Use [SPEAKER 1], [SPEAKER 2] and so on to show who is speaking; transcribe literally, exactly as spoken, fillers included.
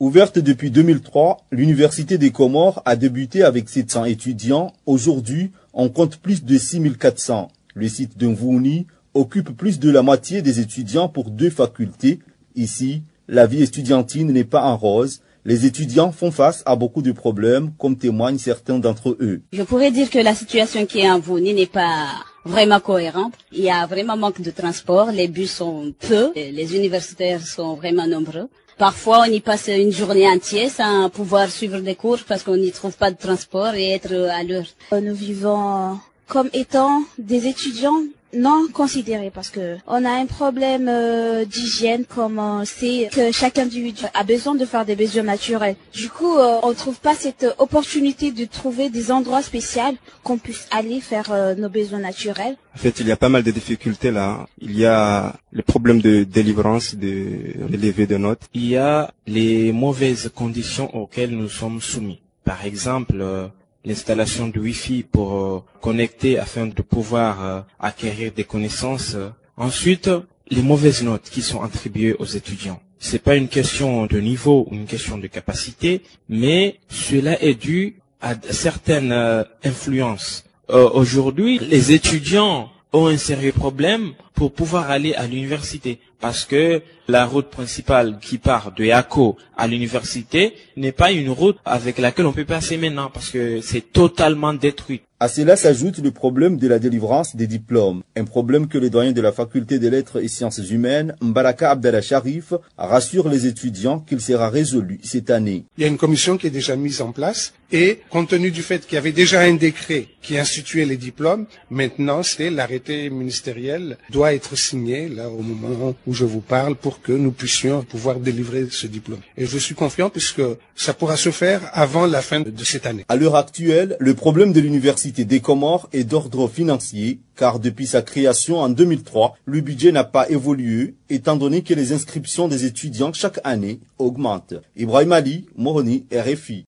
[SPEAKER 1] Ouverte depuis deux mille trois, l'Université des Comores a débuté avec sept cents étudiants. Aujourd'hui, on compte plus de six mille quatre cents. Le site de Mvououni occupe plus de la moitié des étudiants pour deux facultés. Ici, la vie estudiantine n'est pas en rose. Les étudiants font face à beaucoup de problèmes, comme témoignent certains d'entre eux.
[SPEAKER 2] Je pourrais dire que la situation qui est en Mvououni n'est pas vraiment cohérente. Il y a vraiment manque de transport, les bus sont peu, les universitaires sont vraiment nombreux. Parfois, on y passe une journée entière sans pouvoir suivre des cours parce qu'on n'y trouve pas de transport et être à l'heure.
[SPEAKER 3] Nous vivons comme étant des étudiants non considérés parce que on a un problème euh, d'hygiène, comme on sait que chaque individu a besoin de faire des besoins naturels. Du coup, euh, on trouve pas cette opportunité de trouver des endroits spéciaux qu'on puisse aller faire euh, nos besoins naturels.
[SPEAKER 4] En fait, il y a pas mal de difficultés là. Il y a le problème de délivrance, de relevé de notes.
[SPEAKER 5] Il y a les mauvaises conditions auxquelles nous sommes soumis. Par exemple, euh, l'installation du Wi-Fi pour euh, connecter afin de pouvoir euh, acquérir des connaissances. Ensuite, les mauvaises notes qui sont attribuées aux étudiants. C'est pas une question de niveau ou une question de capacité, mais cela est dû à certaines euh, influences. Euh, aujourd'hui, les étudiants ont un sérieux problème pour pouvoir aller à l'université parce que la route principale qui part de Yako à l'université n'est pas une route avec laquelle on peut passer maintenant parce que c'est totalement détruit.
[SPEAKER 1] À cela s'ajoute le problème de la délivrance des diplômes, un problème que le doyen de la faculté des lettres et sciences humaines, Mbaraka Abdallah Sharif, rassure les étudiants qu'il sera résolu cette année.
[SPEAKER 6] Il y a une commission qui est déjà mise en place et compte tenu du fait qu'il y avait déjà un décret qui instituait les diplômes, maintenant c'est l'arrêté ministériel doit être signé là au moment où je vous parle pour que nous puissions pouvoir délivrer ce diplôme. Et je suis confiant puisque ça pourra se faire avant la fin de cette année.
[SPEAKER 1] À l'heure actuelle, le problème de l'Université des Comores est d'ordre financier, car depuis sa création en deux mille trois, le budget n'a pas évolué, étant donné que les inscriptions des étudiants chaque année augmentent. Ibrahim Ali, Moroni, R F I.